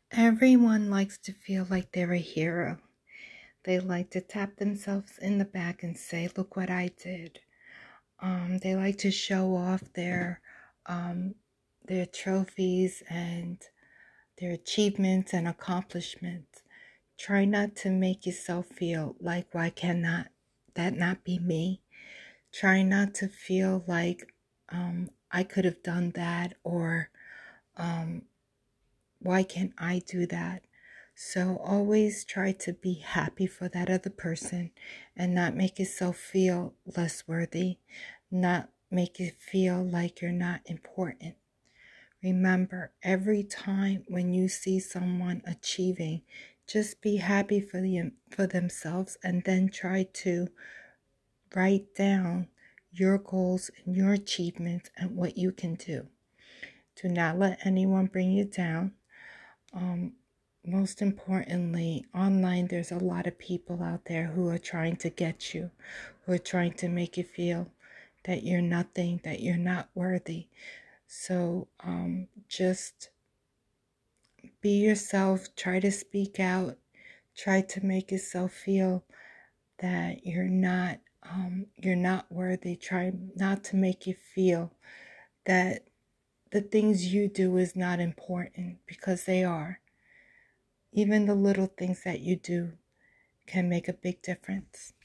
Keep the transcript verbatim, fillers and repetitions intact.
Everyone likes to feel like they're a hero. They like to tap themselves in the back and say, look what I did. Um, they like to show off their um, their trophies and their achievements and accomplishments. Try not to make yourself feel like, why cannot that not be me? Try not to feel like um, I could have done that, or um, why can't I do that? So always try to be happy for that other person and not make yourself feel less worthy, not make you feel like you're not important. Remember, every time when you see someone achieving, just be happy for them, for themselves, and then try to write down your goals and your achievements and what you can do. Do not let anyone bring you down. Um, most importantly, online, there's a lot of people out there who are trying to get you, who are trying to make you feel that you're nothing, that you're not worthy. So um, just be yourself, try to speak out, try to make yourself feel that you're not um, you're not worthy. Try not to make you feel that the things you do is not important, because they are. Even the little things that you do can make a big difference.